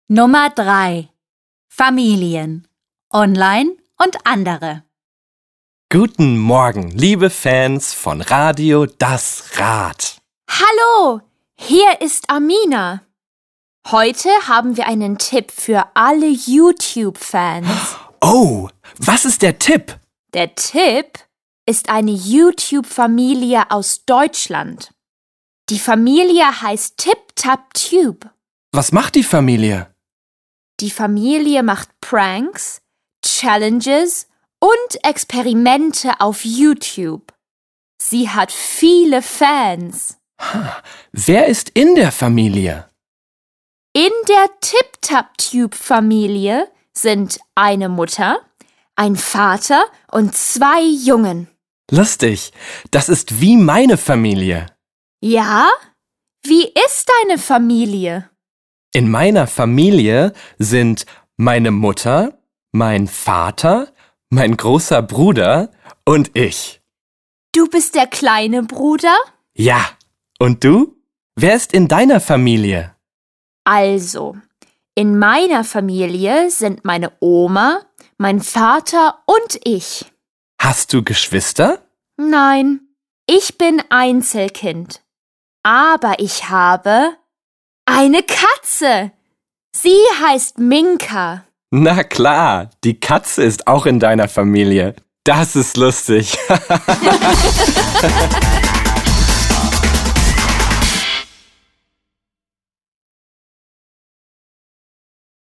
Nummer 3. Familien. Online und andere. Guten Morgen, liebe Fans von Radio Das Rad. Hallo, hier ist Amina. Heute haben wir einen Tipp für alle YouTube-Fans. Oh, was ist der Tipp? Der Tipp ist eine YouTube-Familie aus Deutschland. Die Familie heißt TipTapTube. Was macht die Familie? Die Familie macht Pranks, Challenges und Experimente auf YouTube. Sie hat viele Fans. Wer ist in der Familie? In der TipTapTube-Familie sind eine Mutter, ein Vater und 2 Jungen. Lustig, das ist wie meine Familie. Ja? Wie ist deine Familie? In meiner Familie sind meine Mutter, mein Vater, mein großer Bruder und ich. Du bist der kleine Bruder? Ja, und du? Wer ist in deiner Familie? Also, in meiner Familie sind meine Oma, mein Vater und ich. Hast du Geschwister? Nein, ich bin Einzelkind. Aber ich habe eine Katze. Sie heißt Minka. Na klar, die Katze ist auch in deiner Familie. Das ist lustig.